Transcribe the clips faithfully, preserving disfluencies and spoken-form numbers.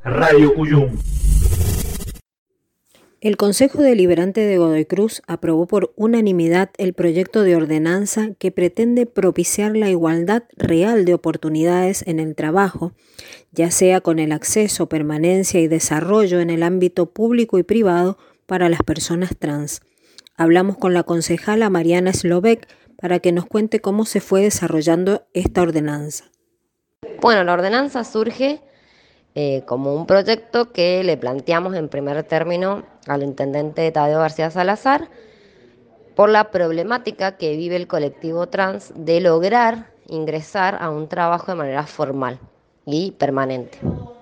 Radio Cuyum. El Consejo Deliberante de Godoy Cruz aprobó por unanimidad el proyecto de ordenanza que pretende propiciar la igualdad real de oportunidades en el trabajo, ya sea con el acceso, permanencia y desarrollo en el ámbito público y privado para las personas trans. Hablamos con la concejala Mariana Slovek para que nos cuente cómo se fue desarrollando esta ordenanza. Bueno, la ordenanza surge eh, como un proyecto que le planteamos en primer término al intendente Tadeo García Salazar por la problemática que vive el colectivo trans de lograr ingresar a un trabajo de manera formal y permanente.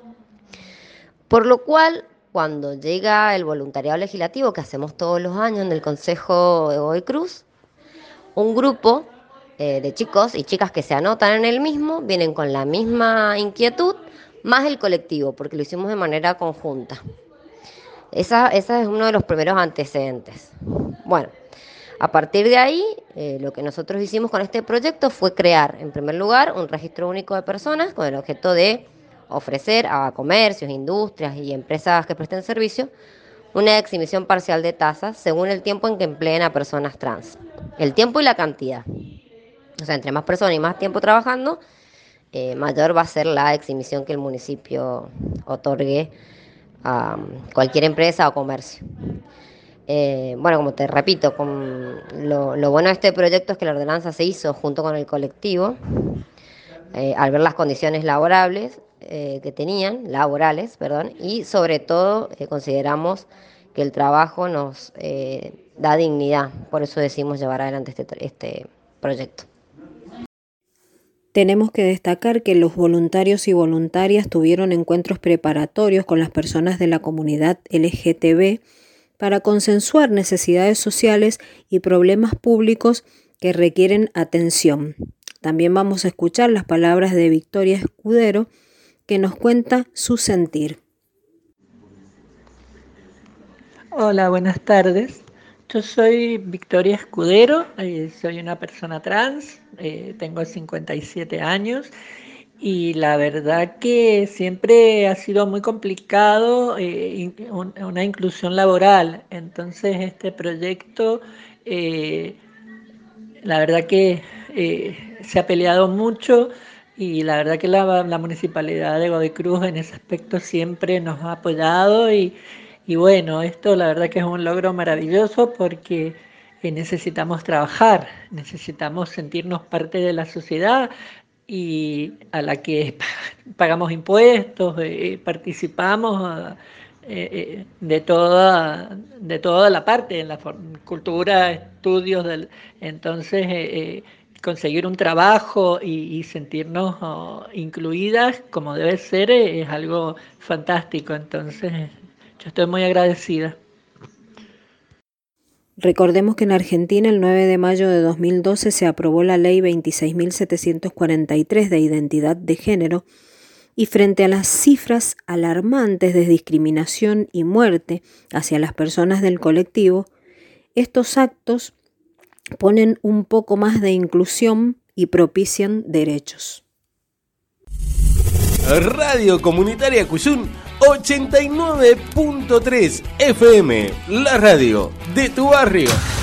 Por lo cual, cuando llega el voluntariado legislativo que hacemos todos los años en el Consejo de Godoy Cruz, un grupo eh, de chicos y chicas que se anotan en el mismo vienen con la misma inquietud, más el colectivo, porque lo hicimos de manera conjunta. Esa, esa es uno de los primeros antecedentes. Bueno, a partir de ahí, eh, lo que nosotros hicimos con este proyecto fue crear, en primer lugar, un registro único de personas con el objeto de ofrecer a comercios, industrias y empresas que presten servicio una exhibición parcial de tasas según el tiempo en que empleen a personas trans. El tiempo y la cantidad. O sea, entre más personas y más tiempo trabajando, eh, mayor va a ser la exhibición que el municipio otorgue a cualquier empresa o comercio. Eh, bueno, como te repito, con lo, lo bueno de este proyecto es que la ordenanza se hizo junto con el colectivo, eh, al ver las condiciones laborables eh, que tenían, laborales, perdón, y sobre todo eh, consideramos que el trabajo nos eh, da dignidad, por eso decidimos llevar adelante este, este proyecto. Tenemos que destacar que los voluntarios y voluntarias tuvieron encuentros preparatorios con las personas de la comunidad L G T B para consensuar necesidades sociales y problemas públicos que requieren atención. También vamos a escuchar las palabras de Victoria Escudero, que nos cuenta su sentir. Hola, buenas tardes. Yo soy Victoria Escudero, eh, soy una persona trans, eh, tengo cincuenta y siete años y la verdad que siempre ha sido muy complicado eh, in, un, una inclusión laboral. Entonces este proyecto, eh, la verdad que eh, se ha peleado mucho y la verdad que la, la Municipalidad de Godoy Cruz en ese aspecto siempre nos ha apoyado y Y bueno, esto la verdad que es un logro maravilloso porque eh, necesitamos trabajar, necesitamos sentirnos parte de la sociedad y a la que pagamos impuestos, eh, participamos eh, de, toda, de toda la parte, en la cultura, estudios, del, entonces eh, conseguir un trabajo y, y sentirnos oh, incluidas como debe ser eh, es algo fantástico, entonces yo estoy muy agradecida. Recordemos que en Argentina el nueve de mayo de dos mil doce se aprobó la ley veintiséis mil setecientos cuarenta y tres de identidad de género y frente a las cifras alarmantes de discriminación y muerte hacia las personas del colectivo, estos actos ponen un poco más de inclusión y propician derechos. Radio Comunitaria Cuyum ochenta y nueve punto tres F M, la radio de tu barrio.